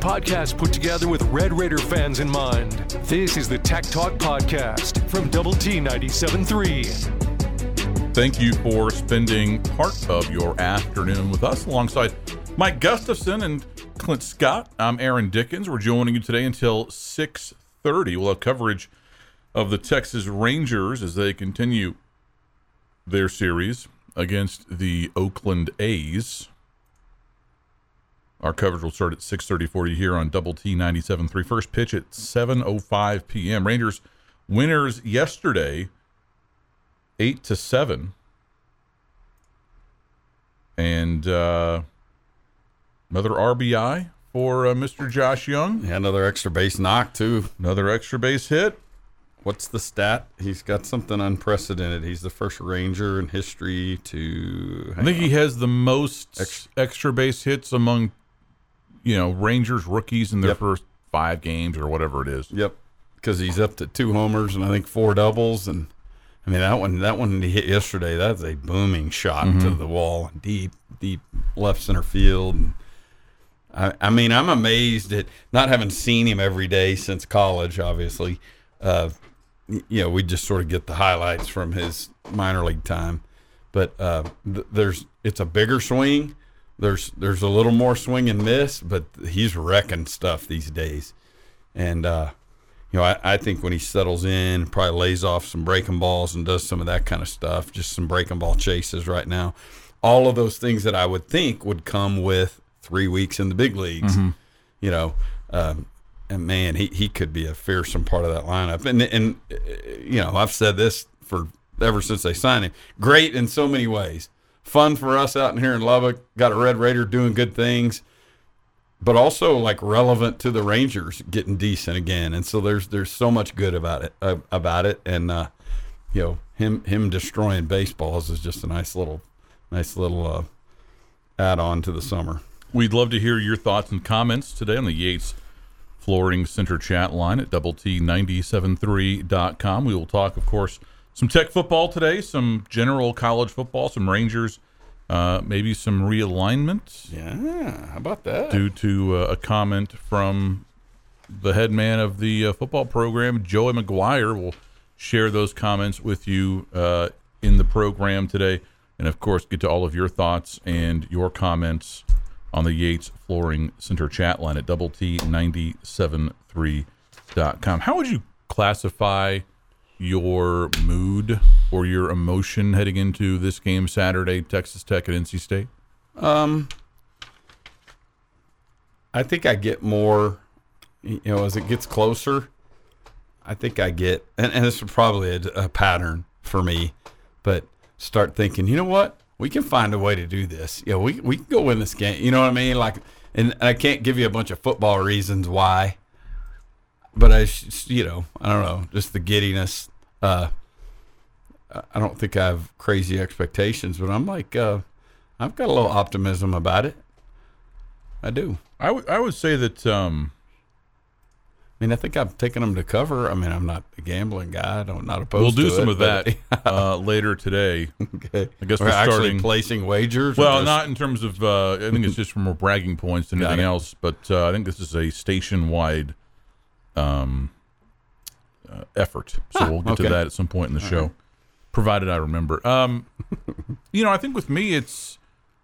podcast put together with Red Raider fans in mind. This is the Tech Talk Podcast from Double T 97.3. Thank you for spending part of your afternoon with us alongside Mike Gustafson and Clint Scott. I'm Aaron Dickens. We're joining you today until 6:30. We'll have coverage of the Texas Rangers as they continue their series against the Oakland A's. Our coverage will start at 6:30 for you here on Double T 97.3. First pitch at 7:05 p.m. Rangers winners yesterday, 8-7. And another RBI for Mr. Josh Young. Yeah, another extra base knock, too. Another extra base hit. What's the stat? He's got something unprecedented. He's the first Ranger in history to... I think he has the most extra base hits among, Rangers rookies in their first 5 games or whatever it is. Yep, because he's up to 2 homers and I think 4 doubles. And I mean, that one he hit yesterday, that's a booming shot to the wall, deep left center field. And I mean, I'm amazed at not having seen him every day since college, obviously. We just sort of get the highlights from his minor league time, but it's a bigger swing. There's a little more swing and miss, but he's wrecking stuff these days. And I think when he settles in, probably lays off some breaking balls and does some of that kind of stuff, just some breaking ball chases right now. All of those things that I would think would come with 3 weeks in the big leagues, and man, he could be a fearsome part of that lineup. And I've said this ever since they signed him. Great in so many ways. Fun for us out in here in Lubbock. Got a Red Raider doing good things, but also like relevant to the Rangers getting decent again. And so there's so much good about it. And him destroying baseballs is just a nice little add-on to the summer. We'd love to hear your thoughts and comments today on the Yates Flooring Center chat line at doublet7.3.com. We will talk, of course, some Tech football today, some general college football, some Rangers, maybe some realignment. Yeah, how about that? Due to a comment from the head man of the football program, Joey McGuire. We'll share those comments with you in the program today. And, of course, get to all of your thoughts and your comments on the Yates Flooring Center chat line at doublet973.com. How would you classify your mood or your emotion heading into this game Saturday, Texas Tech at NC State? I think I get more, as it gets closer, I think I get, and this is probably a pattern for me, but start thinking, you know what? We can find a way to do this. We can go win this game. You know what I mean? And I can't give you a bunch of football reasons why, but I don't know, just the giddiness. I don't think I have crazy expectations, but I'm like, I've got a little optimism about it. I do. I would say that. I think I've taken them to cover. I'm not a gambling guy. I'm not opposed to it. We'll do some of that later today. Okay. I guess we're starting actually placing wagers. Well, not in terms of. I think it's just for more bragging points than anything else. But I think this is a station-wide effort. So we'll get to that at some point in the show, provided I remember. I think with me, it's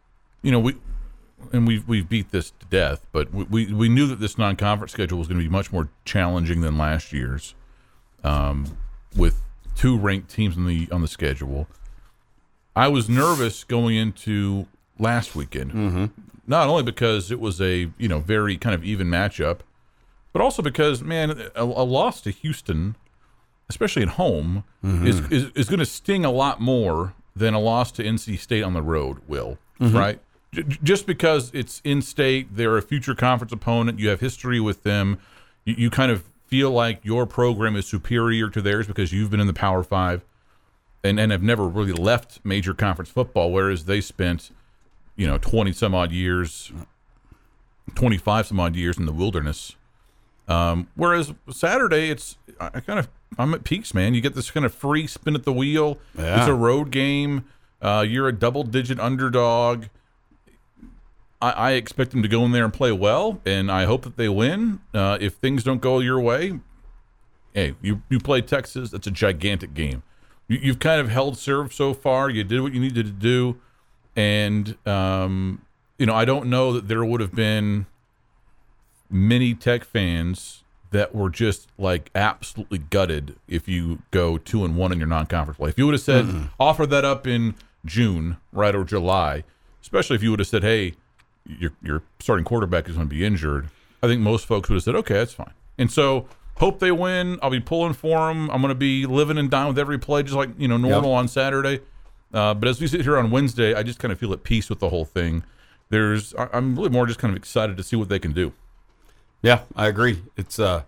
we've beat this to death, but we knew that this non-conference schedule was going to be much more challenging than last year's, with 2 ranked teams on the schedule. I was nervous going into last weekend, not only because it was a very kind of even matchup, but also because a loss to Houston, especially at home, is going to sting a lot more than a loss to NC State on the road will, right? Just because it's in-state, they're a future conference opponent, you have history with them, you kind of feel like your program is superior to theirs because you've been in the Power 5 and have never really left major conference football, whereas they spent, 20-some-odd years, 25-some-odd years in the wilderness. Whereas Saturday, I'm at peaks, man. You get this kind of free spin at the wheel. Yeah. It's a road game. You're a double-digit underdog. I expect them to go in there and play well, and I hope that they win. If things don't go your way, hey, you play Texas. That's a gigantic game. You've kind of held serve so far. You did what you needed to do. And, I don't know that there would have been many Tech fans that were just like absolutely gutted if you go 2-1 in your non-conference play. If you would have said, offer that up in June, right, or July, especially if you would have said, hey, your starting quarterback is going to be injured, I think most folks would have said, okay, that's fine. And so hope they win. I'll be pulling for them. I'm going to be living and dying with every play, just like normal on Saturday. But as we sit here on Wednesday, I just kind of feel at peace with the whole thing. I'm really more just kind of excited to see what they can do. Yeah, I agree. It's where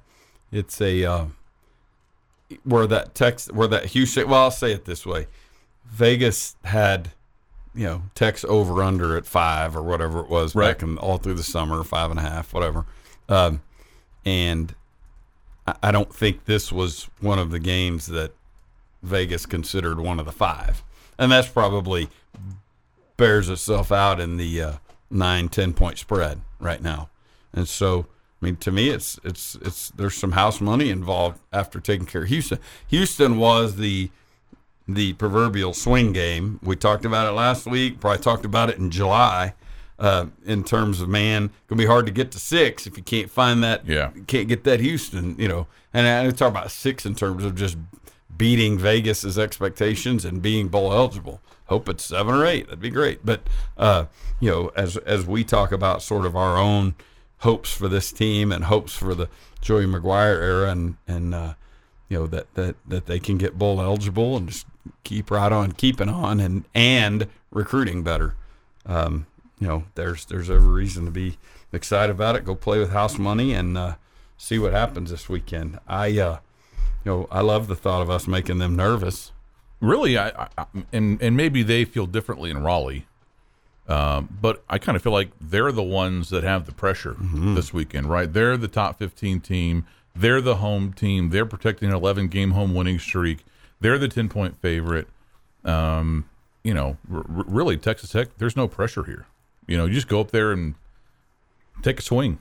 that Houston. Well, I'll say it this way: Vegas had, Tech's over under at 5 or whatever it was back in all through the summer, 5.5, whatever. And I don't think this was one of the games that Vegas considered one of the 5, and that's probably bears itself out in the 9-10 point spread right now. And so, I mean, to me, it's there's some house money involved after taking care of Houston. Houston was the proverbial swing game. We talked about it last week. Probably talked about it in July. In terms of, man, gonna be hard to get to 6 if you can't find that. Yeah, you can't get that Houston. And I talk about 6 in terms of just beating Vegas's expectations and being bowl eligible. Hope it's 7 or 8. That'd be great. But as we talk about sort of our own hopes for this team and hopes for the Joey McGuire era, and that they can get bowl eligible and just keep right on keeping on and recruiting better. There's every reason to be excited about it. Go play with house money and see what happens this weekend. I love the thought of us making them nervous. Really, and maybe they feel differently in Raleigh, but I kind of feel like they're the ones that have the pressure this weekend, right? They're the top 15 team. They're the home team. They're protecting an 11-game home winning streak. They're the 10-point favorite. Really, Texas Tech, there's no pressure here. You just go up there and take a swing,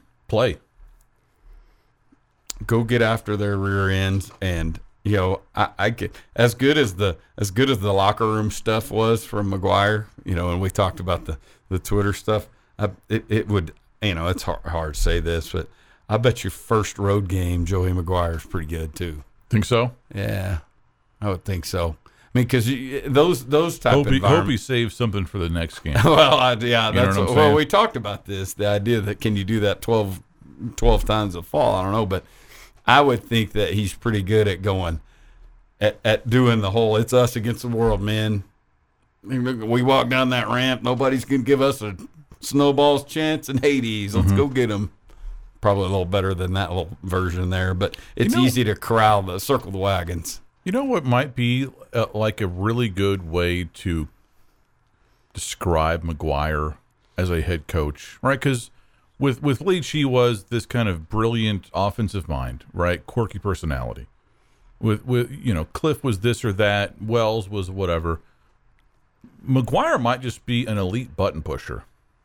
go get after their rear ends, and I get as good as the locker room stuff was from McGuire, and we talked about the Twitter stuff. It would, it's hard to say this, but I bet your first road game, Joey McGuire, is pretty good too. Think so? Yeah, I would think so. I mean, because those type of environments. Hope he saves something for the next game. Well, we talked about this. The idea that can you do that 12 times a fall? I don't know, but I would think that he's pretty good at going at doing the whole "it's us against the world," man. We walk down that ramp. Nobody's gonna give us a snowball's chance in Hades. Let's go get them. Probably a little better than that little version there, but it's easy to circle the wagons. You know what might be like a really good way to describe McGuire as a head coach, right? Because with Leach, he was this kind of brilliant offensive mind, right? Quirky personality. With Cliff was this or that. Wells was whatever. McGuire might just be an elite button pusher.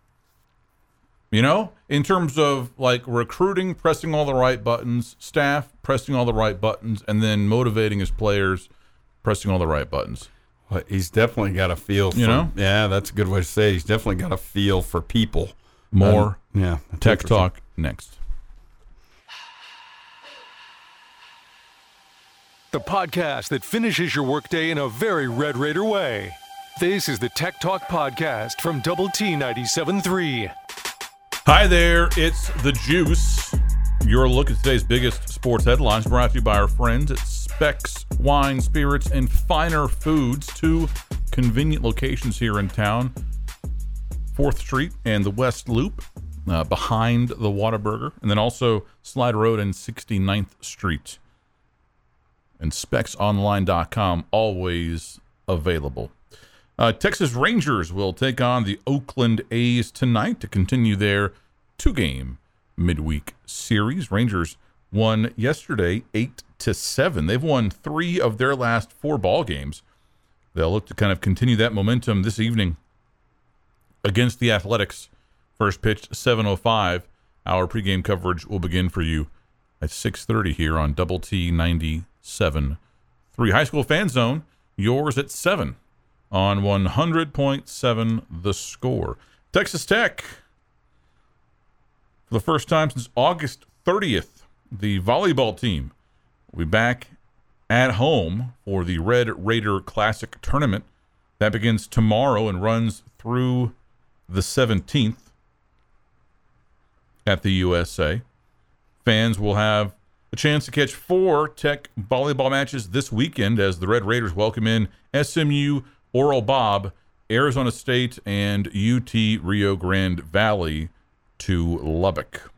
In terms of like recruiting, pressing all the right buttons, staff pressing all the right buttons, and then motivating his players, pressing all the right buttons. Well, he's definitely got a feel for, yeah, that's a good way to say it. He's definitely got a feel for people. More Tech Talk next. The podcast that finishes your workday in a very Red Raider way. This is the Tech Talk Podcast from Double T 97.3. Hi there, it's The Juice. Your look at today's biggest sports headlines, brought to you by our friends at Specs Wine, Spirits, and Finer Foods, 2 convenient locations here in town. 4th Street and the West Loop, behind the Whataburger, and then also Slide Road and 69th Street. And SpecsOnline.com, always available. Texas Rangers will take on the Oakland A's tonight to continue their 2-game midweek series. Rangers won yesterday 8-7. They've won 3 of their last 4 ball games. They'll look to kind of continue that momentum this evening against the Athletics First pitch, 7:05. Our pregame coverage will begin for you at 6:30 here on Double T 97.3. High School Fan Zone, yours at 7 on 100.7 The Score. Texas Tech, for the first time since August 30th, the volleyball team will be back at home for the Red Raider Classic Tournament. That begins tomorrow and runs through the 17th at the USA. Fans will have a chance to catch 4 Tech volleyball matches this weekend as the Red Raiders welcome in SMU, Oral Bob, Arizona State, and UT Rio Grande Valley to Lubbock.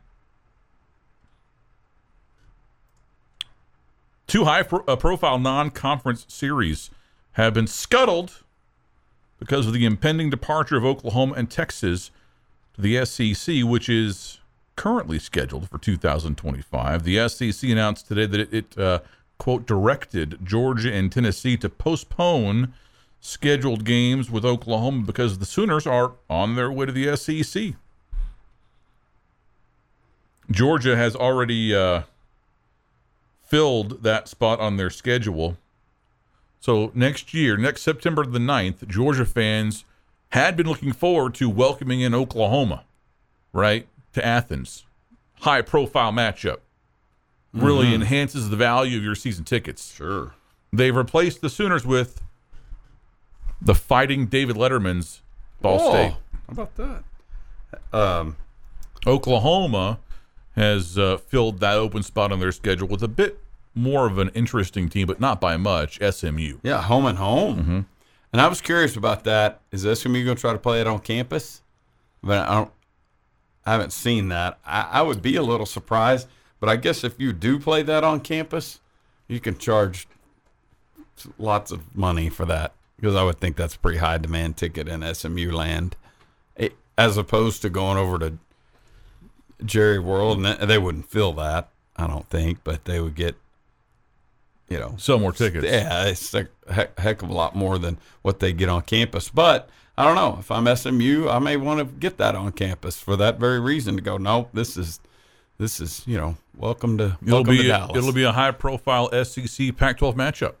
2 high-profile non-conference series have been scuttled because of the impending departure of Oklahoma and Texas to the SEC, which is currently scheduled for 2025. The SEC announced today that it quote, directed Georgia and Tennessee to postpone scheduled games with Oklahoma because the Sooners are on their way to the SEC. Georgia has already filled that spot on their schedule. So next September the 9th, Georgia fans had been looking forward to welcoming in Oklahoma, right, to Athens. High-profile matchup. Really enhances the value of your season tickets. Sure. They've replaced the Sooners with the Fighting David Letterman's Ball State. How about that? Oklahoma has filled that open spot on their schedule with a bit more of an interesting team, but not by much, SMU. Yeah, home and home. Mm-hmm. And I was curious about that. Is SMU going to try to play it on campus? But I haven't seen that. I would be a little surprised, but I guess if you do play that on campus, you can charge lots of money for that because I would think that's a pretty high demand ticket in SMU land, as opposed to going over to Jerry World, and they wouldn't fill that, I don't think, but they would get, sell more tickets. Yeah, it's a heck of a lot more than what they get on campus. But I don't know. If I'm SMU, I may want to get that on campus for that very reason to go, no, this is welcome to Dallas. It'll be a high-profile SEC Pac-12 matchup.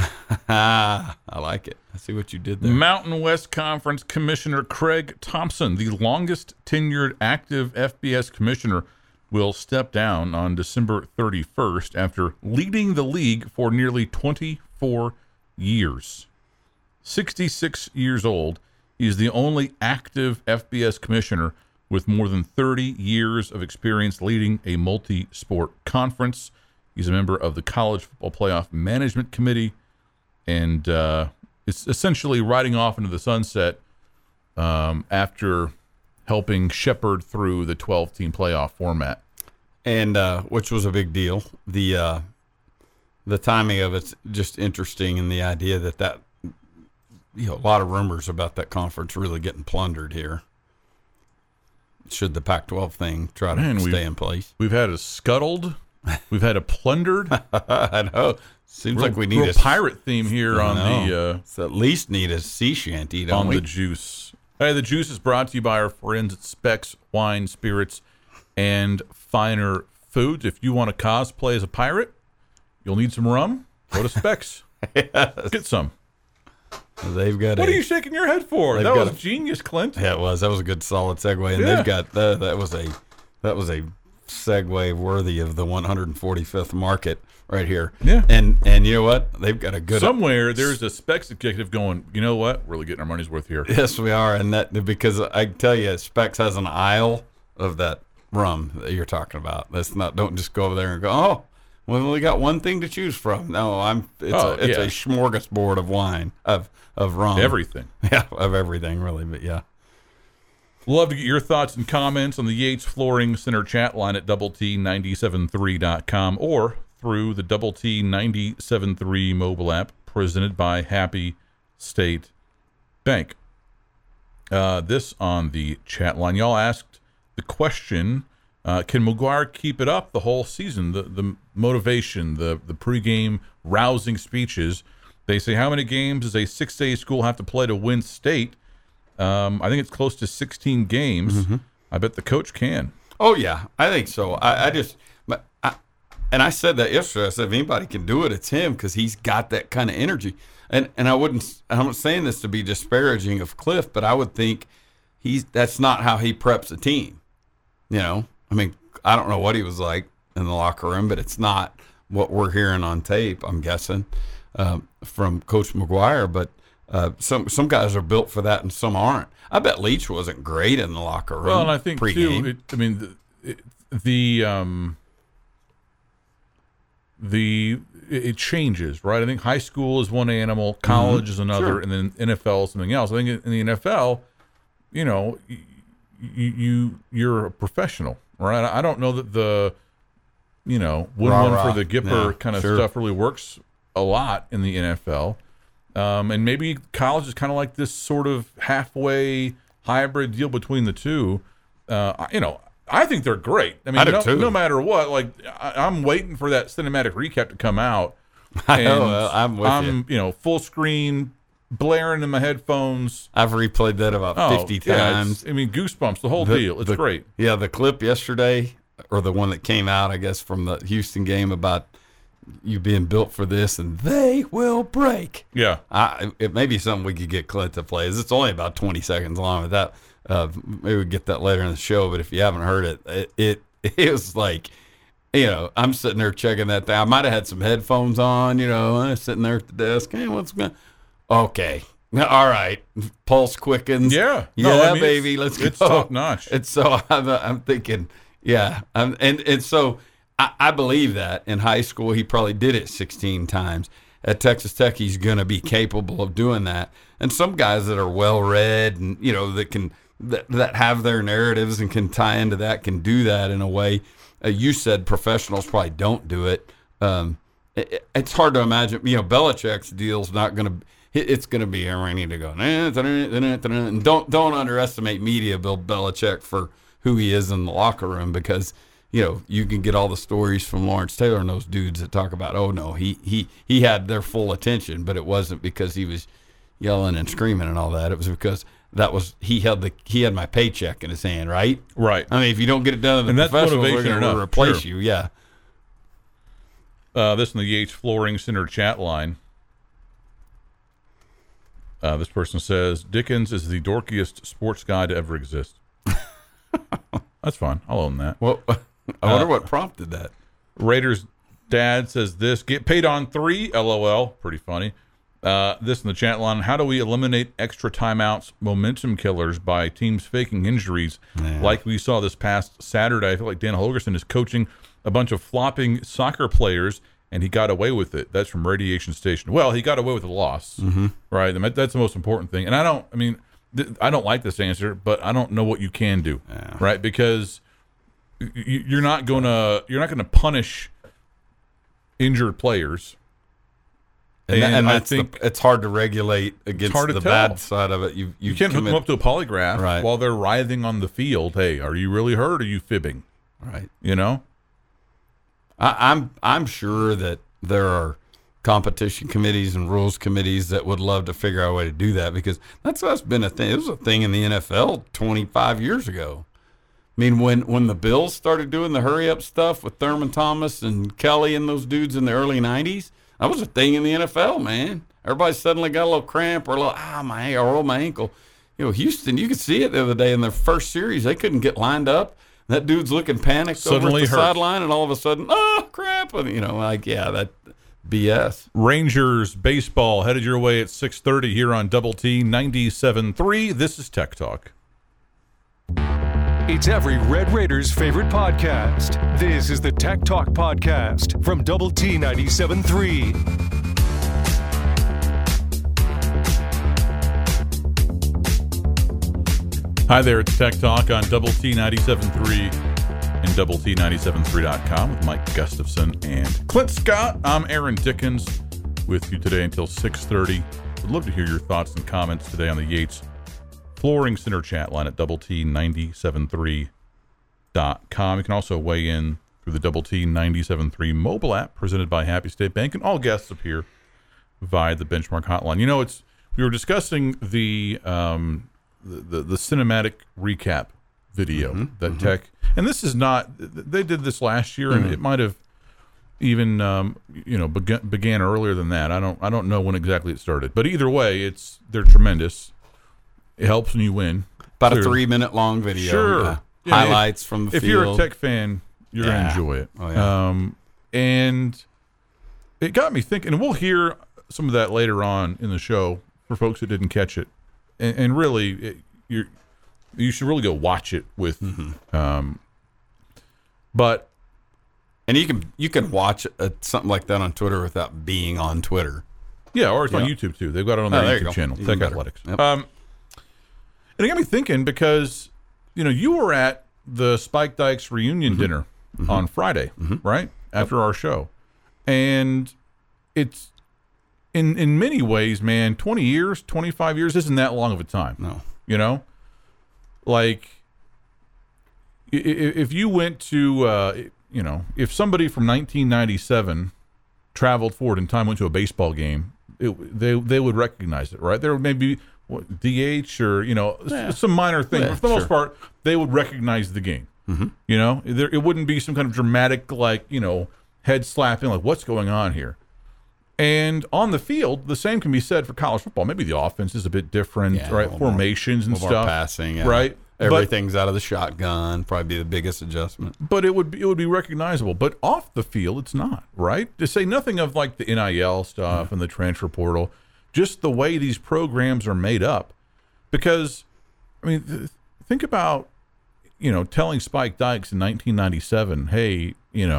I like it. I see what you did there. Mountain West Conference Commissioner Craig Thompson, the longest tenured active FBS commissioner, will step down on December 31st after leading the league for nearly 24 years. 66 years old, he's the only active FBS commissioner with more than 30 years of experience leading a multi-sport conference. He's a member of the College Football Playoff Management Committee, and it's essentially riding off into the sunset after helping shepherd through the 12-team playoff format. And which was a big deal. The timing of it's just interesting, and the idea that a lot of rumors about that conference really getting plundered here. Should the Pac-12 thing try to stay in place? We've had a scuttled. We've had a plundered. I know. Seems like we need a pirate theme here on the. So at least need a sea shanty, don't we? The juice. Hey, the juice is brought to you by our friends at Specs Wine, Spirits, and Finer Foods. If you want to cosplay as a pirate, you'll need some rum. Go to Specs. Yes. Get some. They've got. What are you shaking your head for? That was genius, Clint. Yeah, it was. That was a good, solid segue. And they've got that was a segue worthy of the 145th market right here. Yeah. And you know what? They've got a good. Somewhere there's a Specs executive going, you know what? We're really getting our money's worth here. Yes, we are, and that because I can tell you, Specs has an aisle of that rum that you're talking about. That's not. Don't just go over there and go, oh. We only got one thing to choose from. No, it's a smorgasbord of wine, of rum. Everything. Yeah, of everything, really, but yeah. Love to get your thoughts and comments on the Yates Flooring Center chat line at doublet973.com or through the Double T 97.3 mobile app presented by Happy State Bank. This on the chat line. Y'all asked the question, can McGuire keep it up the whole season? The motivation, the pregame rousing speeches. They say, how many games does a 6A school have to play to win state? I think it's close to 16 games. I bet the coach can. Oh yeah, I think so. And I said that yesterday. I said if anybody can do it, it's him because he's got that kind of energy. And I'm not saying this to be disparaging of Cliff, but I would think that's not how he preps a team. You know, I mean, I don't know what he was like in the locker room, but it's not what we're hearing on tape, I'm guessing, from Coach McGuire. But some guys are built for that and some aren't. I bet Leach wasn't great in the locker room. Well, and I think pre-game. It changes, right? I think high school is one animal, college is another, Sure. and then NFL is something else. I think in the NFL, you know, you're a professional, right? I don't know that the, you know, win one for the Gipper kind of stuff really works a lot in the NFL. And maybe college is kind of like this sort of halfway hybrid deal between the two. You know, I think they're great. I mean, no matter what, like I'm waiting for that cinematic recap to come out. I know, I'm with you. You know, full screen, blaring in my headphones. I've replayed that about 50 times. I mean, goosebumps, the whole deal. It's great. Yeah, the clip yesterday, or the one that came out, I guess, from the Houston game about you being built for this, and they will break. Yeah. It may be something we could get Clint to play. It's only about 20 seconds long. With that, maybe we'll get that later in the show. But if you haven't heard it was like, you know, I'm sitting there checking that thing. I might have had some headphones on, you know, I'm sitting there at the desk. Hey, what's going on? Okay. All right. Pulse quickens. Yeah. Baby. Let's go. It's top notch. And so I'm thinking, yeah. And so I believe that in high school, he probably did it 16 times. At Texas Tech, he's going to be capable of doing that. And some guys that are well-read and, you know, that have their narratives and can tie into that can do that in a way. You said professionals probably don't do it. It's hard to imagine. You know, Belichick's deal's not going to. It's going to be I need to go. And don't underestimate media, Bill Belichick, for who he is in the locker room, because you know you can get all the stories from Lawrence Taylor and those dudes that talk about, oh no, he had their full attention, but it wasn't because he was yelling and screaming and all that. It was because he had my paycheck in his hand, right? Right. I mean, if you don't get it done in the professionals, we're going to replace you. Yeah. This in the Yates Flooring Center chat line. This person says, Dickens is the dorkiest sports guy to ever exist. That's fine. I'll own that. Well, I wonder what prompted that. Raiders dad says this, get paid on 3, LOL. Pretty funny. This in the chat line, how do we eliminate extra timeouts, momentum killers by teams faking injuries like we saw this past Saturday? I feel like Dan Holgerson is coaching a bunch of flopping soccer players, and he got away with it. That's from Radiation Station. Well, he got away with a loss, right? That's the most important thing. And I don't like this answer, but I don't know what you can do, right? Because you're not going to punish injured players. And I think it's hard to regulate against the bad side of it. You can't hook them up to a polygraph while they're writhing on the field. Hey, are you really hurt? Or are you fibbing? Right. You know, I'm sure that there are competition committees and rules committees that would love to figure out a way to do that, because that's been a thing. It was a thing in the NFL 25 years ago. I mean, when the Bills started doing the hurry up stuff with Thurman Thomas and Kelly and those dudes in the early 90s. That was a thing in the NFL, man. Everybody suddenly got a little cramp or a little, I rolled my ankle. You know, Houston, you could see it the other day in their first series. They couldn't get lined up. That dude's looking panicked suddenly over the sideline, and all of a sudden, crap. And, you know, like, yeah, that BS. Rangers baseball headed your way at 6:30 here on Double T 97.3. This is Tech Talk. It's every Red Raiders' favorite podcast. This is the Tech Talk Podcast from Double T 97.3. Hi there, it's Tech Talk on Double T 97.3 and DoubleT973.com with Mike Gustafson and Clint Scott. I'm Aaron Dickens with you today until 6:30. Would love to hear your thoughts and comments today on the Yates Flooring Center chat line at DoubleT973.com. You can also weigh in through the Double T 97.3 mobile app presented by Happy State Bank, and all guests appear via the Benchmark hotline. You know, we were discussing the cinematic recap video that Tech, and this is not, they did this last year, and it might have even began earlier than that. I don't know when exactly it started, but either way, they're tremendous. It helps when you win. About a 3-minute long video. Sure. Highlights from the field. If you're a Tech fan, you're going to enjoy it. Oh, yeah. And it got me thinking, and we'll hear some of that later on in the show for folks that didn't catch it. And really, you should really go watch it with. But and you can watch something like that on Twitter without being on Twitter. Yeah, or it's on YouTube too. They've got it on their YouTube channel, Even Tech better. Athletics. Yep. And it got me thinking because you were at the Spike Dykes reunion dinner on Friday, right after our show, and it's in many ways, man. 20 years, 25 years isn't that long of a time. No, like if you went to if somebody from 1997 traveled forward in time, went to a baseball game, they would recognize it, right? There would maybe DH or some minor thing, but for the most part, they would recognize the game. It wouldn't be some kind of dramatic head slapping, like what's going on here. And on the field, the same can be said for college football. Maybe the offense is a bit different, right? Formations and stuff, passing, right? Everything's out of the shotgun. Probably be the biggest adjustment. But it would be recognizable. But off the field, it's not, right? To say nothing of like the NIL stuff and the transfer portal, just the way these programs are made up. Because, I mean, think about, telling Spike Dykes in 1997, hey,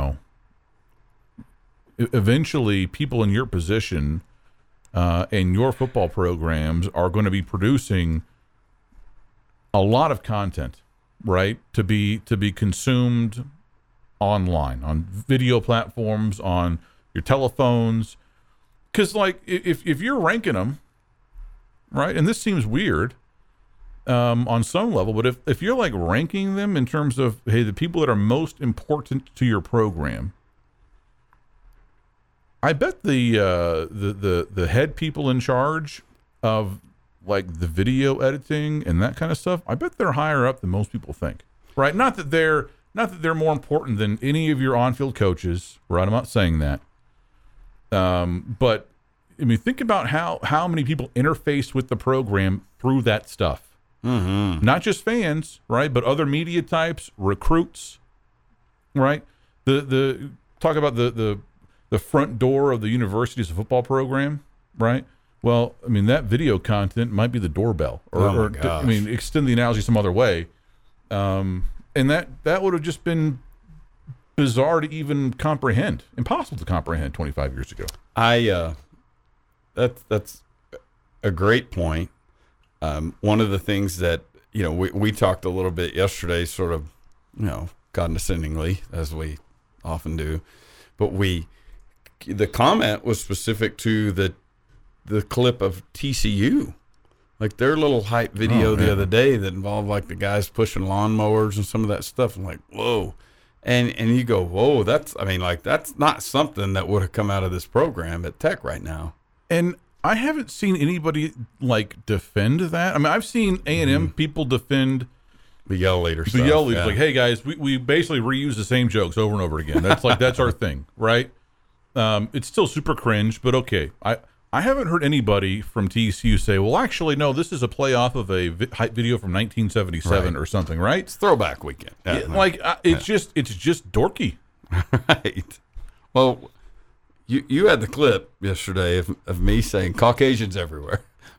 eventually people in your position and your football programs are going to be producing a lot of content, right? To be consumed online, on video platforms, on your telephones. Because, like, if you're ranking them, right, and this seems weird on some level, but if you're, like, ranking them in terms of, hey, the people that are most important to your program, I bet the head people in charge of, like, the video editing and that kind of stuff, I bet they're higher up than most people think, right? Not that they're more important than any of your on-field coaches, right? I'm not saying that. But I mean, think about how many people interface with the program through that stuff. Not just fans, right? But other media types, recruits, right? The talk about the front door of the university's football program, right? Well, I mean, that video content might be the doorbell, or extend the analogy some other way. And that would have just been bizarre to even comprehend, impossible to comprehend 25 years ago. That's a great point. One of the things that, we talked a little bit yesterday, sort of, condescendingly, as we often do, but the comment was specific to the clip of TCU, like their little hype video the other day that involved like the guys pushing lawnmowers and some of that stuff. I'm like, whoa. And you go, whoa, that's not something that would have come out of this program at Tech right now. And I haven't seen anybody like defend that. I mean, I've seen A&M people defend the yell leader stuff. The yell leader, like, hey guys, we basically reuse the same jokes over and over again. That's that's our thing, right? It's still super cringe, but okay. I haven't heard anybody from TCU say, well, actually, no, this is a play off of a hype video from 1977 or something, right? It's throwback weekend. It's just dorky. Right. Well, you had the clip yesterday of me saying Caucasians everywhere.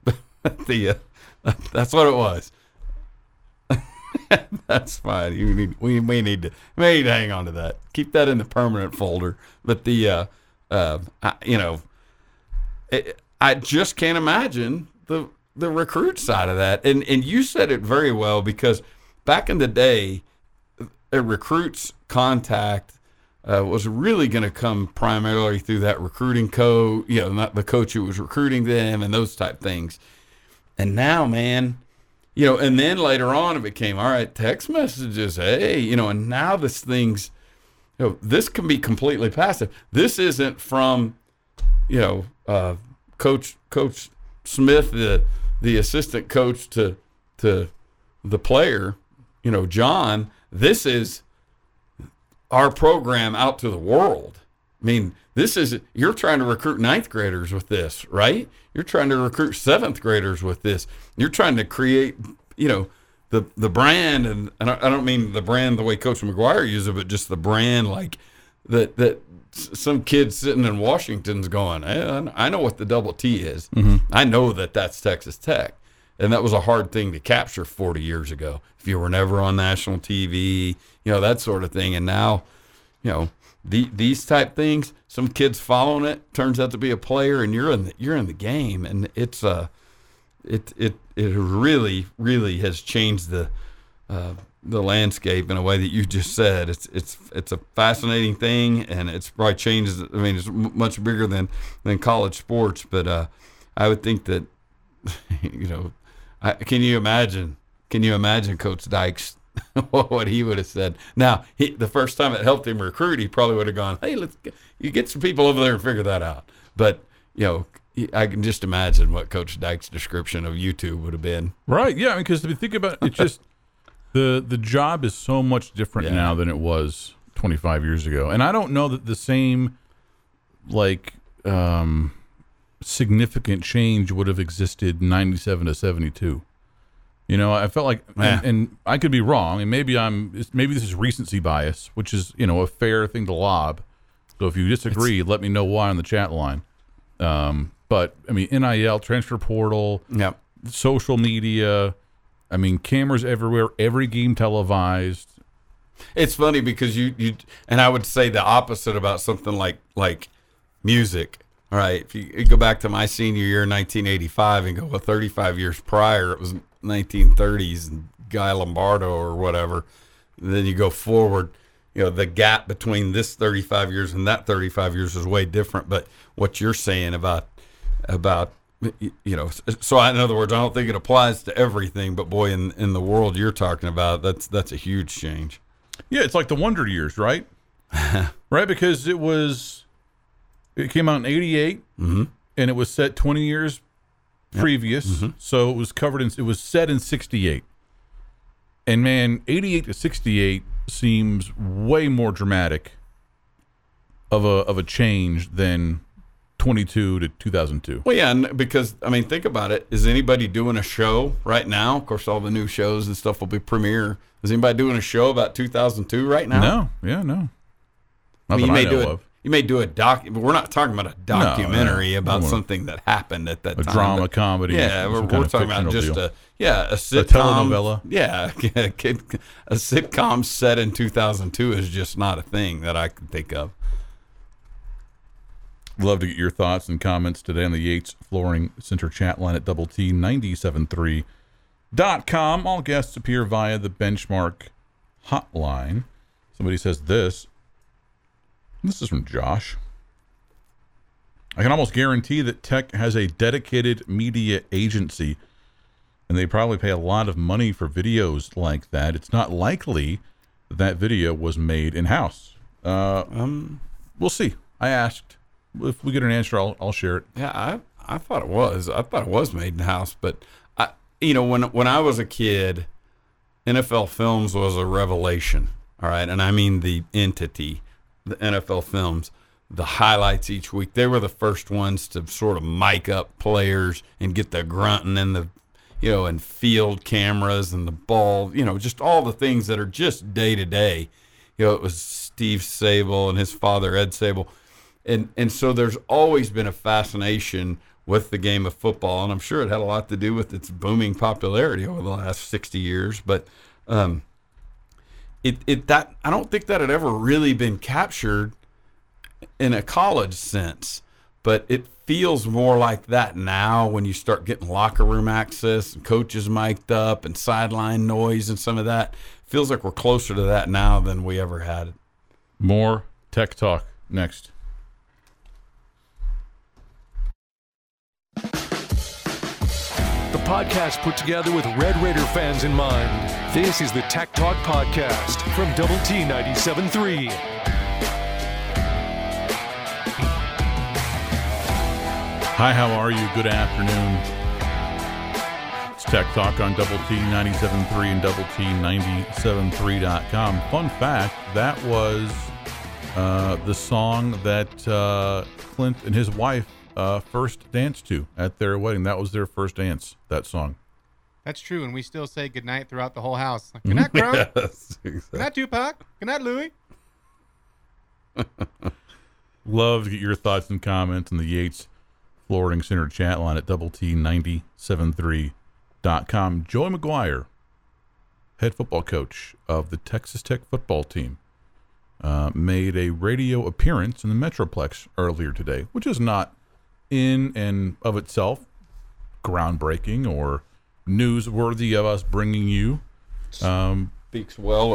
That's what it was. That's fine. We need to hang on to that. Keep that in the permanent folder. But I just can't imagine the recruit side of that. And you said it very well, because back in the day, a recruit's contact was really going to come primarily through that recruiting coach, not the coach who was recruiting them and those type things. And now, man, and then later on it became, all right, text messages, hey, and now this thing's, this can be completely passive. This isn't from, Coach Smith, the assistant coach to the player, John, this is our program out to the world. I mean, you're trying to recruit 9th graders with this, right? You're trying to recruit 7th graders with this. You're trying to create, the brand, and I don't mean the brand the way Coach McGuire uses it, but just the brand like that some kid sitting in Washington's going, I know what the double T is. Mm-hmm. I know that's Texas Tech. And that was a hard thing to capture 40 years ago. If you were never on national TV, that sort of thing. And now, these type things, some kid's following it, turns out to be a player, and you're in the game. And it's it really, really has changed the landscape in a way that you just said. It's a fascinating thing, and it's probably changed. I mean, it's much bigger than college sports. But I would think that, can you imagine Coach Dykes, what he would have said? Now, the first time it helped him recruit, he probably would have gone, hey, you get some people over there and figure that out. But, I can just imagine what Coach Dykes' description of YouTube would have been. Right, yeah, because if you think about it, it's just the job is so much different now than it was 25 years ago. And I don't know that the same, significant change would have existed 97 to 72. I felt like, and I could be wrong, and maybe this is recency bias, which is a fair thing to lob. So if you disagree, let me know why on the chat line. But I mean, NIL, transfer portal, social media. I mean, cameras everywhere, every game televised. It's funny because you and I would say the opposite about something like music. All right, if you go back to my senior year in 1985 and go 35 years prior, it was 1930s and Guy Lombardo or whatever. Then you go forward, the gap between this 35 years and that 35 years is way different. But what you're saying about so in other words, I don't think it applies to everything, but boy, in the world you're talking about, that's a huge change. Yeah, it's like the Wonder Years, right? Right, because it came out in 88, mm-hmm. and it was set 20 years previous, mm-hmm. so it was set in 68. And man, 88 to 68 seems way more dramatic of a change than 22 to 2002. Well, yeah, and because, I mean, think about it. Is anybody doing a show right now? Of course, all the new shows and stuff will be premiere. Is anybody doing a show about 2002 right now? No. Yeah, no. Not that I know of. You may do a doc, but we're not talking about a documentary about something that happened at that time. A drama, comedy. Yeah, we're talking about just a sitcom. A telenovela. Yeah, a sitcom set in 2002 is just not a thing that I can think of. Love to get your thoughts and comments today on the Yates Flooring Center chat line at Double T 973.com. All guests appear via the Benchmark hotline. Somebody says this. This is from Josh. I can almost guarantee that Tech has a dedicated media agency, and they probably pay a lot of money for videos like that. It's not likely that video was made in-house. We'll see. I asked. If we get an answer, I'll share it. Yeah, I thought it was. I thought it was made in-house, but when I was a kid, NFL Films was a revelation. All right, and I mean the entity. The NFL Films, the highlights each week, they were the first ones to sort of mic up players and get the grunting and the, and field cameras and the ball, just all the things that are just day to day. It was Steve Sable and his father, Ed Sable. And so there's always been a fascination with the game of football, and I'm sure it had a lot to do with its booming popularity over the last 60 years. But I don't think that had ever really been captured in a college sense, but it feels more like that now when you start getting locker room access and coaches mic'd up and sideline noise and some of that. Feels like we're closer to that now than we ever had it. More Tech Talk next. The podcast put together with Red Raider fans in mind. This is the Tech Talk Podcast from Double T 97.3. Hi, how are you? Good afternoon. It's Tech Talk on Double T 97.3 and Double T 97.3.com. Fun fact, that was the song that Clint and his wife first danced to at their wedding. That was their first dance, that song. That's true, and we still say goodnight throughout the whole house. Like, good night, Crown. Yes, exactly. Good night, Tupac. Good night, Louie. Love to get your thoughts and comments on the Yates Flooring Center chat line at Double T 97.3.com. Joey McGuire, head football coach of the Texas Tech football team, made a radio appearance in the Metroplex earlier today, which is not in and of itself groundbreaking or newsworthy of us bringing you. Speaks well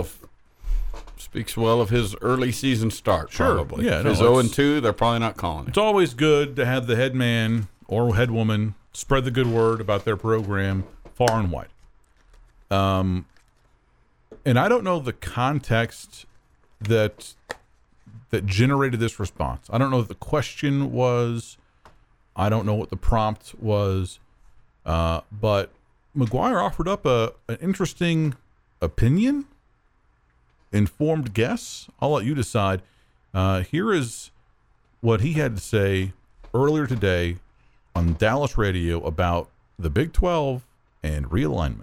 of his early season start. Sure. Probably. Yeah, If no, he's 0-2, they're probably not calling it. It's always good to have the head man or head woman spread the good word about their program far and wide. And I don't know the context that generated this response. I don't know what the question was. I don't know what the prompt was. But McGuire offered up an interesting opinion, informed guess. I'll let you decide. Here is what he had to say earlier today on Dallas radio about the Big 12 and realignment.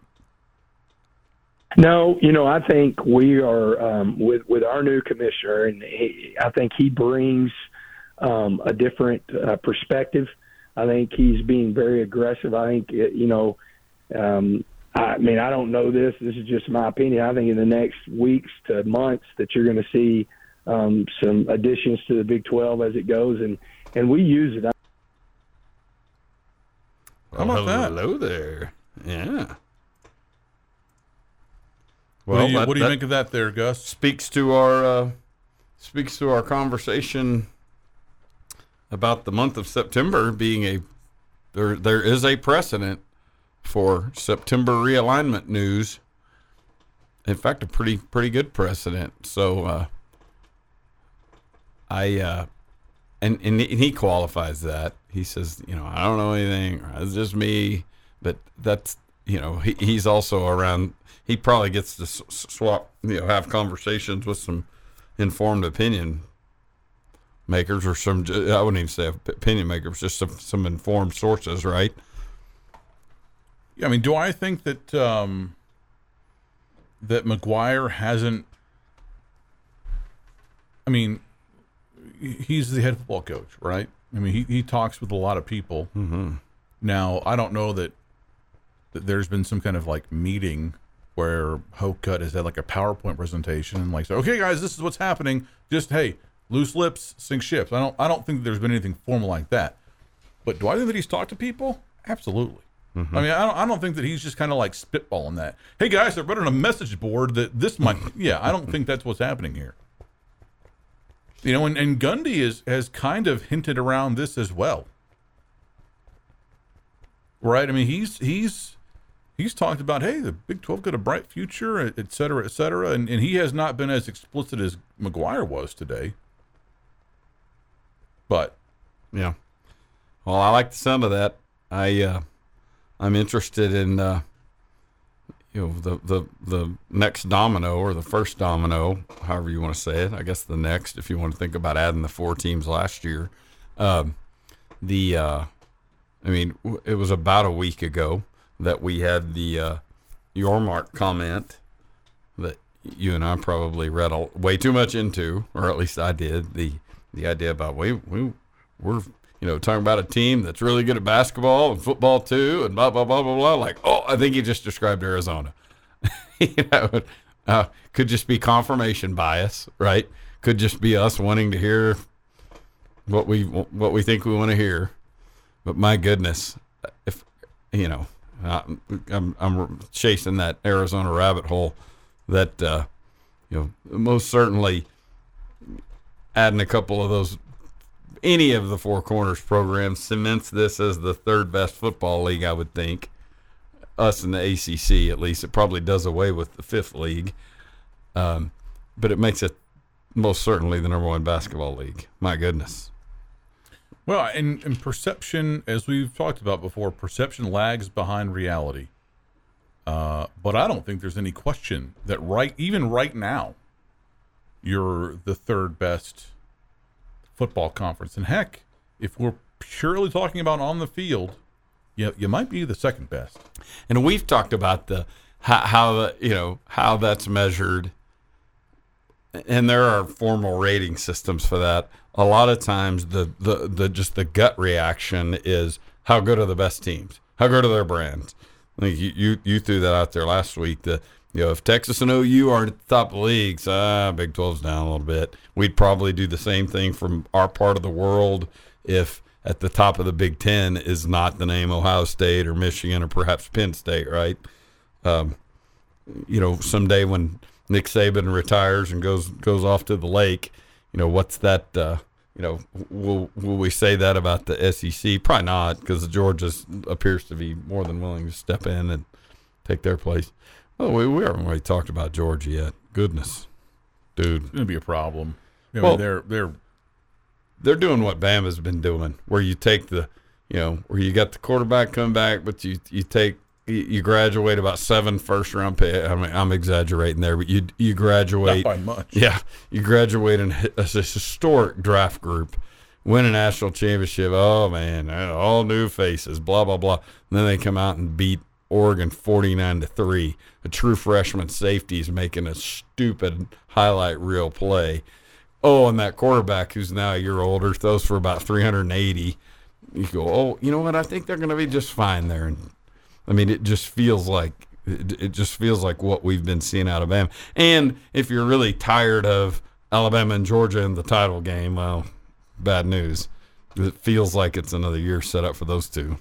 No, I think we are with our new commissioner, and I think he brings a different perspective. I think he's being very aggressive. I think, I don't know this. This is just my opinion. I think in the next weeks to months that you're going to see some additions to the Big 12 as it goes, and we use it. How about that? Hello there. Yeah. What do you think of that there, Gus? Speaks to our conversation about the month of September being there is a precedent for September realignment news. In fact, a pretty good precedent. So and he qualifies that. He says, I don't know anything. It's just me. But that's, he's also around. He probably gets to swap, have conversations with some informed opinion makers, or some, I wouldn't even say opinion makers, just some informed sources, right? Yeah, I mean, do I think that that McGuire hasn't? I mean, he's the head football coach, right? I mean, he talks with a lot of people. Mm-hmm. Now, I don't know that there's been some kind of like meeting where Hocutt has had like a PowerPoint presentation and like, so, okay, guys, this is what's happening. Just, hey, loose lips sink ships. I don't think there's been anything formal like that. But do I think that he's talked to people? Absolutely. Mm-hmm. I mean, I don't think that he's just kind of like spitballing that. Hey guys, they're running a message board that this might. Yeah, I don't think that's what's happening here. And Gundy has kind of hinted around this as well, right? I mean, he's talked about, hey, the Big 12 got a bright future, et cetera, and he has not been as explicit as McGuire was today. But yeah, well, I like the sound of that. I'm interested in the next domino, or the first domino, however you want to say it. I guess the next, if you want to think about adding the 4 teams last year. It was about a week ago that we had the Yormark comment that you and I probably read way too much into, or at least I did. The idea about we're talking about a team that's really good at basketball and football too, and blah blah blah blah blah. Like, I think you just described Arizona. Could just be confirmation bias, right? Could just be us wanting to hear what we think we want to hear. But my goodness, if I'm chasing that Arizona rabbit hole, that most certainly adding a couple of those, any of the Four Corners programs cements this as the third best football league, I would think. Us in the ACC, at least. It probably does away with the fifth league. But it makes it most certainly the number one basketball league. My goodness. Well, in perception, as we've talked about before, perception lags behind reality. But I don't think there's any question that even right now, you're the third best football conference. And heck, if we're purely talking about on the field, you might be the second best. And we've talked about how that's measured, and there are formal rating systems for that. A lot of times, the just the gut reaction is how good are the best teams, how good are their brands. Like you threw that out there last week. If Texas and OU are at the top of the leagues, Big 12's down a little bit. We'd probably do the same thing from our part of the world if at the top of the Big Ten is not the name Ohio State or Michigan or perhaps Penn State, right? Someday when Nick Saban retires and goes off to the lake, what's that? Will we say that about the SEC? Probably not, because Georgia appears to be more than willing to step in and take their place. Oh, we haven't really talked about Georgia yet. Goodness, dude, It's going to be a problem. They're doing what Bama's been doing, where you take where you got the quarterback come back, but you graduate about 7 first-round picks. I mean, I'm exaggerating there, but you graduate. Not by much. Yeah, you graduate in a historic draft group, win a national championship. Oh, man, all new faces, blah, blah, blah. And then they come out and beat Oregon 49-3. A true freshman safety is making a stupid highlight reel play. Oh, and that quarterback who's now a year older throws for about 380. You go, oh, you know what? I think they're going to be just fine there. And I mean, it just feels like what we've been seeing out of Alabama. And if you're really tired of Alabama and Georgia in the title game, well, bad news. It feels like it's another year set up for those two.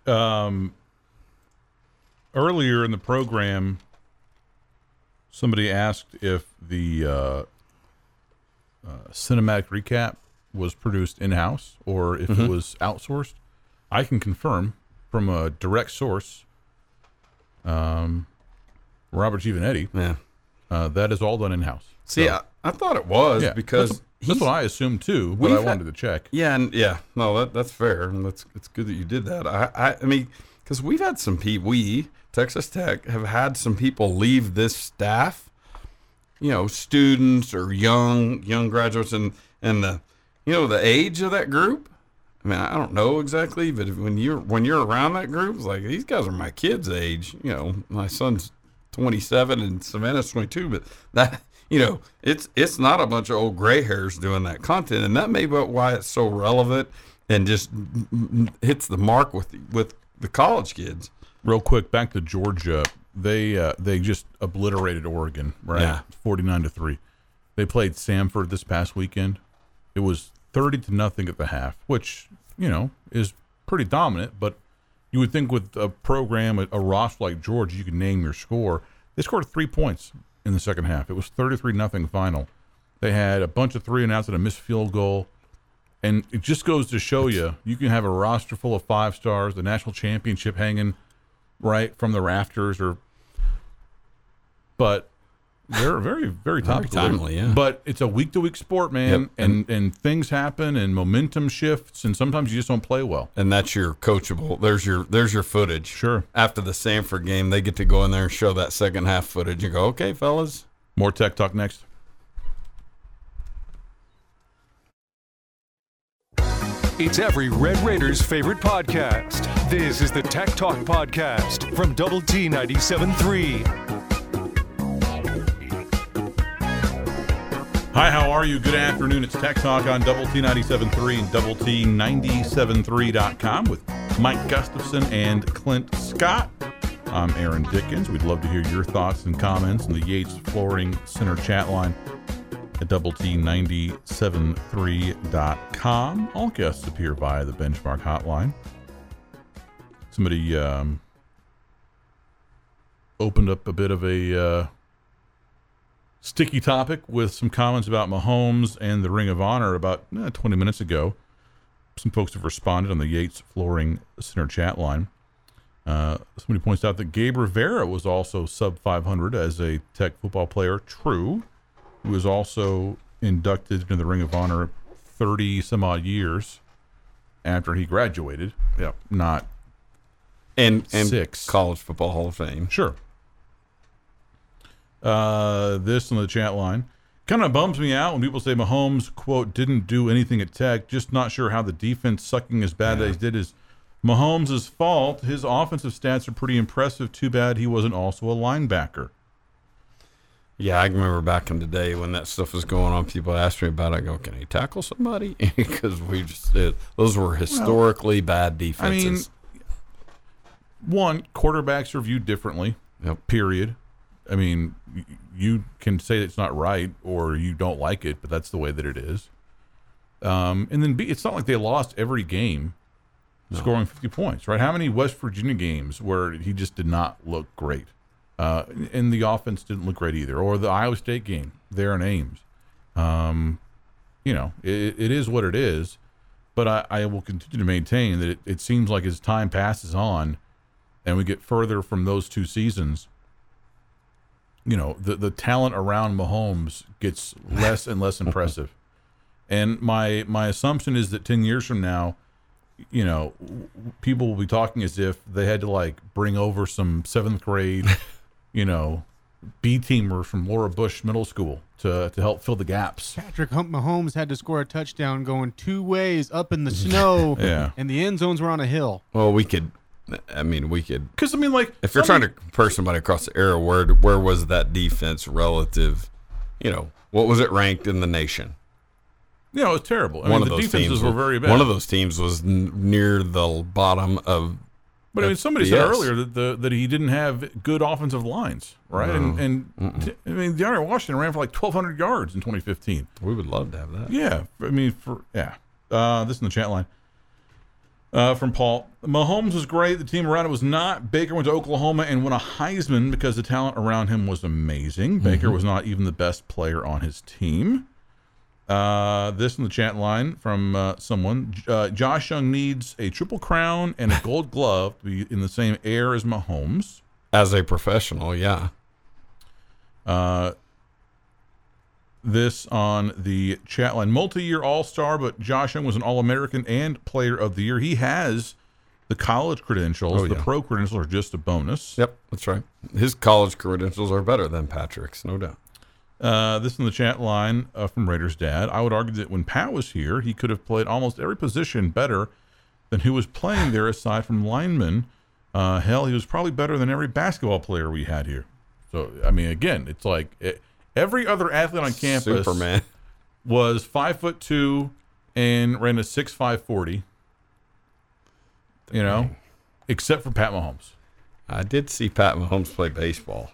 Earlier in the program, somebody asked if the cinematic recap was produced in-house or if it was outsourced. I can confirm from a direct source, Robert Giovanetti, that is all done in-house. See, So, I thought it was because that's what I assumed too, but I wanted to check. That's fair, and it's good that you did that. I mean, because we've had some people, Texas Tech have had some people leave this staff, students or young graduates, and the the age of that group. I mean, I don't know exactly, but when you're around that group, it's like these guys are my kids' age. My son's 27 and Savannah's 22, but that it's not a bunch of old gray hairs doing that content, and that may be why it's so relevant and just hits the mark with the college kids. Real quick, back to Georgia. They just obliterated Oregon, right? Yeah. 49-3. They played Samford this past weekend. It was 30-0 at the half, which is pretty dominant. But you would think with a program, a roster like Georgia, you could name your score. They scored 3 points in the second half. It was 33-0 final. They had a bunch of 3-and-outs and a missed field goal. And it just goes to show you can have a roster full of 5 stars, the national championship hanging right from the rafters, but they're very, very topical. Very timely, yeah. But it's a week-to-week sport, man, Yep. and things happen and momentum shifts, and sometimes you just don't play well. And that's your coachable. There's your footage. Sure. After the Samford game, they get to go in there and show that second half footage and go, okay, fellas. More Tech Talk next. It's every Red Raiders' favorite podcast. This is the Tech Talk Podcast from Double T 97.3. Hi, how are you? Good afternoon. It's Tech Talk on Double T 97.3 and Double T 97.3.com with Mike Gustafson and Clint Scott. I'm Aaron Dickens. We'd love to hear your thoughts and comments in the Yates Flooring Center chat line at Double T 97.3.com. All guests appear via the Benchmark hotline. Somebody opened up a bit of a sticky topic with some comments about Mahomes and the Ring of Honor about 20 minutes ago. Some folks have responded on the Yates Flooring Center chat line. Somebody points out that Gabe Rivera was also sub 500 as a Tech football player. True. He was also inducted into the Ring of Honor 30 some odd years after he graduated. Yep. Not and 6. College Football Hall of Fame. Sure. This on the chat line. Kind of bums me out when people say Mahomes, quote, didn't do anything at Tech. Just not sure how the defense sucking as bad as they did is Mahomes' fault. His offensive stats are pretty impressive. Too bad he wasn't also a linebacker. Yeah, I remember back in the day when that stuff was going on, people asked me about it. I go, can he tackle somebody? Because those were historically bad defenses. I mean, one, quarterbacks are viewed differently, period. I mean, you can say it's not right or you don't like it, but that's the way that it is. And then B, it's not like they lost every game scoring 50 points, right? How many West Virginia games where he just did not look great? And the offense didn't look great either. Or the Iowa State game there in Ames. It is what it is, but I will continue to maintain that it seems like as time passes on and we get further from those two seasons, the talent around Mahomes gets less and less impressive. And my assumption is that 10 years from now, people will be talking as if they had to like bring over some 7th grade, B-teamers from Laura Bush Middle School to help fill the gaps. Patrick Mahomes had to score a touchdown going 2 ways up in the snow, and the end zones were on a hill. Well, we could. Because if you're trying to compare somebody across the era, where was that defense relative? What was it ranked in the nation? It was terrible. I mean, the defenses were very bad. One of those teams was near the bottom of. But somebody said earlier that he didn't have good offensive lines, right? And DeAndre Washington ran for like 1,200 yards in 2015. We would love to have that. Yeah, this in the chat line. From Paul, Mahomes was great. The team around it was not. Baker went to Oklahoma and won a Heisman because the talent around him was amazing. Baker was not even the best player on his team. This in the chat line from someone. Josh Young needs a triple crown and a gold glove to be in the same air as Mahomes. As a professional, yeah. This on the chat line. Multi-year All-Star, but Josh Young was an All-American and Player of the Year. He has the college credentials. The pro credentials are just a bonus. Yep, that's right. His college credentials are better than Patrick's, no doubt. This in the chat line from Raiders Dad. I would argue that when Pat was here, he could have played almost every position better than who was playing there aside from linemen. Hell, he was probably better than every basketball player we had here. So, I mean, again, it's like every other athlete on campus Superman was 5'2" and ran a 6.5 40. Except for Pat Mahomes. I did see Pat Mahomes play baseball.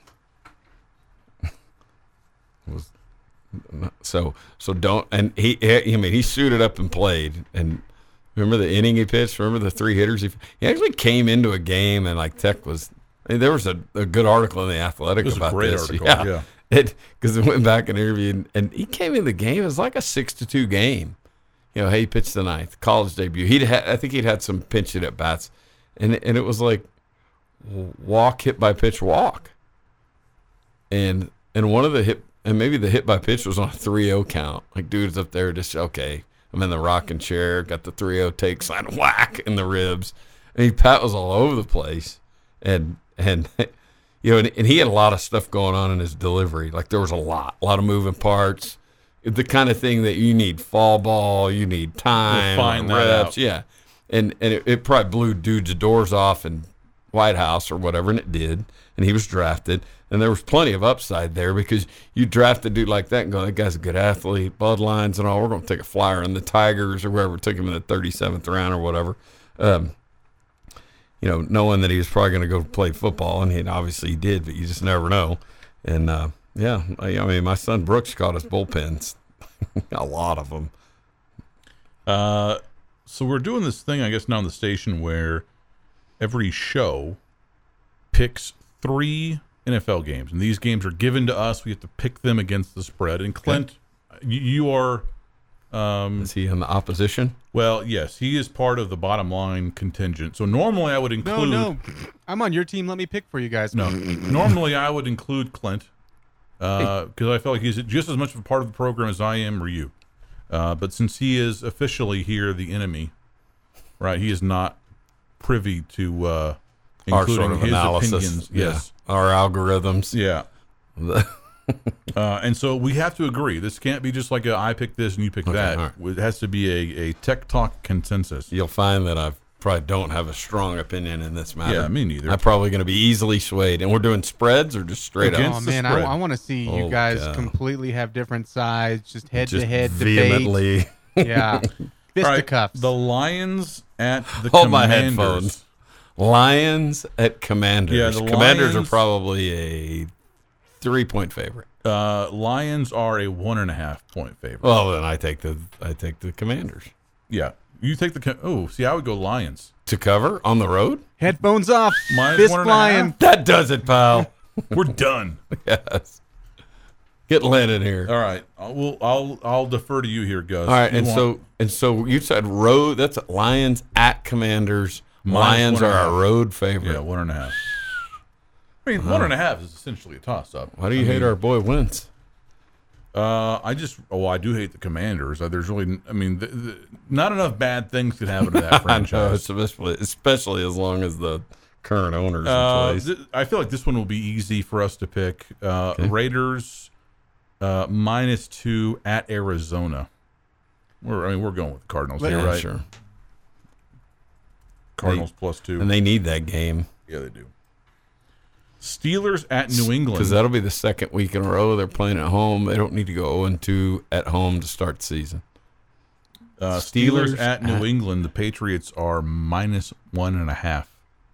So don't, and he suited up and played. And remember the inning he pitched? Remember the 3 hitters? He actually came into a game and like Tech was. There was a good article in the Athletic about this. It was a great article. Yeah. Because it went back and interviewed, and he came in the game. It was like a 6-2 game. He pitched the 9th college debut. I think he'd had some pinch hit at bats, and it was like walk, hit by pitch, walk, and one of the hit. And maybe the hit by pitch was on a 3-0 count. Like, dude's up there just, okay, I'm in the rocking chair, got the 3-0 take, slide, whack in the ribs. And Pat was all over the place. And he had a lot of stuff going on in his delivery. Like, there was a lot of moving parts. The kind of thing that you need fall ball, you need time, find reps. Yeah. And it probably blew dudes' doors off in White House or whatever, and it did. And he was drafted. And there was plenty of upside there because you draft a dude like that and go, that guy's a good athlete, bloodlines and all. We're going to take a flyer in the Tigers or wherever, took him in the 37th round or whatever. Knowing that he was probably going to go play football, and he obviously did, but you just never know. And, my son Brooks caught his bullpens, a lot of them. So we're doing this thing, I guess, now on the station where every show picks 3 NFL games, and these games are given to us. We have to pick them against the spread. And Clint, you are is he in the opposition? Well, yes, he is part of the bottom line contingent. So normally I would include No, I'm on your team. Let me pick for you guys. No. Normally I would include Clint because I feel like he's just as much of a part of the program as I am or you. But since he is officially here the enemy, right, he is not privy to our sort of his analysis. Opinions. Yes. Our algorithms. Yeah. And so we have to agree. This can't be just like I pick this and you pick that. Right. It has to be a Tech Talk consensus. You'll find that I probably don't have a strong opinion in this matter. Yeah, me neither. I'm probably going to be easily swayed. And we're doing spreads or just straight Against up? Oh the man, spread. I want to see you Oh, guys God. completely have different sides, just head Just to head debate. vehemently. Yeah, All right, fisticuffs. the Lions at the Hold my Commanders. headphones. Lions at Commanders. Yeah, the Commanders Lions- are probably a 3-point favorite. Lions are a 1.5 point favorite. Well, then I take the Commanders Yeah, you take the. See, I would go Lions. to cover on the road. Headphones off. Minus Fist 1.5? flying. That does it, pal. We're done. Yes. Get Lynn in here. All right, I'll defer to you here, Gus. All right, You and want- so you said road. That's Lions at Commanders. Minus Lions are 1.5. a road favorite. yeah, 1.5. I mean, 1.5 is essentially a toss-up. Why do you hate our boy Wentz? I do hate the Commanders. There's really, not enough bad things could happen to that franchise. Especially as long as the current owners in place. I feel like this one will be easy for us to pick. Raiders -2 at Arizona. We're going with the Cardinals here, Yeah, right? sure. Cardinals +2. And they need that game Yeah, they do. Steelers at New England. because that'll be the second week in a row they're playing at home. They don't need to go 0-2 at home to start the season. Steelers at New England. The Patriots are -1.5.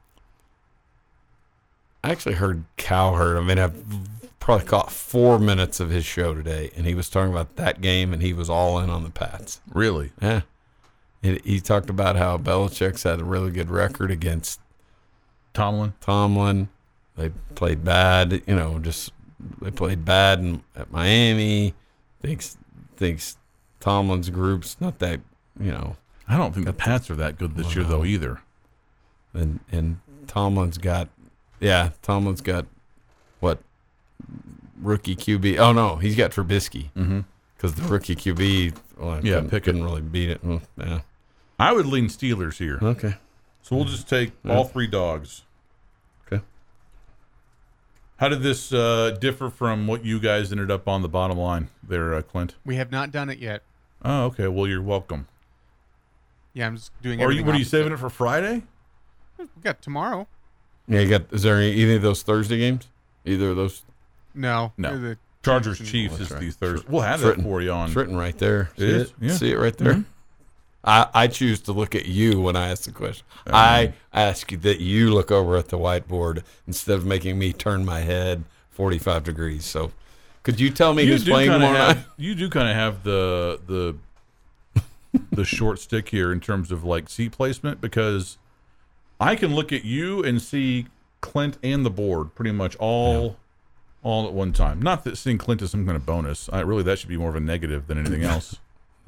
I actually heard Cowherd. I've probably caught 4 minutes of his show today, and he was talking about that game, and he was all in on the Pats. Really? Yeah. He talked about how Belichick's had a really good record against Tomlin. They played bad, they played bad at Miami. Thinks Tomlin's group's not that, I don't think the Pats are that good this year, though, either. and Tomlin's got what, rookie QB? Oh no, he's got Trubisky. Because the rookie QB, couldn't really beat it. Yeah. I would lean Steelers here. Okay. So we'll just take all three dogs. Okay. How did this differ from what you guys ended up on the bottom line there, Clint? We have not done it yet. Oh, okay. Well, you're welcome. Yeah, I'm just doing. What are you opposite. saving it for Friday? We got tomorrow. Yeah, is there any of those Thursday games? Either of those? No. The Chargers Chiefs Chiefs and- is That's the right. Thursday. We'll have It's that for you on. It's written right there. It is? Yeah. See it right there. Mhm. I choose to look at you when I ask the question. I ask you that you look over at the whiteboard instead of making me turn my head 45 degrees. So could you tell me who's playing tomorrow night? You do kind of have the short stick here in terms of like seat placement, because I can look at you and see Clint and the board pretty much all at one time. Not that seeing Clint is some kind of bonus. That should be more of a negative than anything else.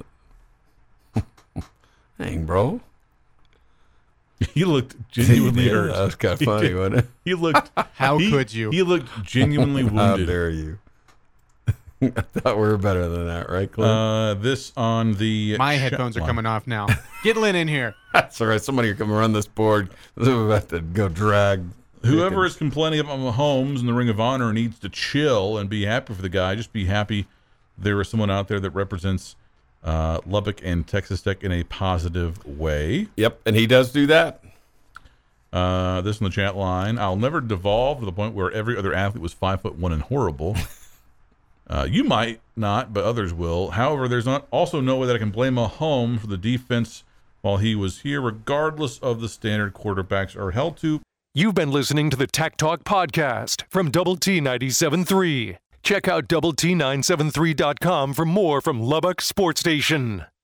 Dang, bro. He looked genuinely Yeah, hurt. that was kind of funny, wasn't it? He looked. How he- could you? He looked genuinely How wounded. dare you? I thought we were better than that, right, Clint? This on the My chat headphones are line. coming off now. Get Lynn in here. That's all right. Somebody come run this board. We're about to go drag. Whoever is complaining about Mahomes in the Ring of Honor needs to chill and be happy for the guy. Just be happy there is someone out there that represents Lubbock and Texas Tech in a positive way. Yep, and he does do that. This in the chat line: I'll never devolve to the point where every other athlete was 5'1" and horrible. You might not, but others will. However, there's also no way that I can blame Mahomes for the defense while he was here, regardless of the standard quarterbacks are held to. You've been listening to the Tech Talk Podcast from Double T 97.3. Check out Double T973.com for more from Lubbock Sports Station.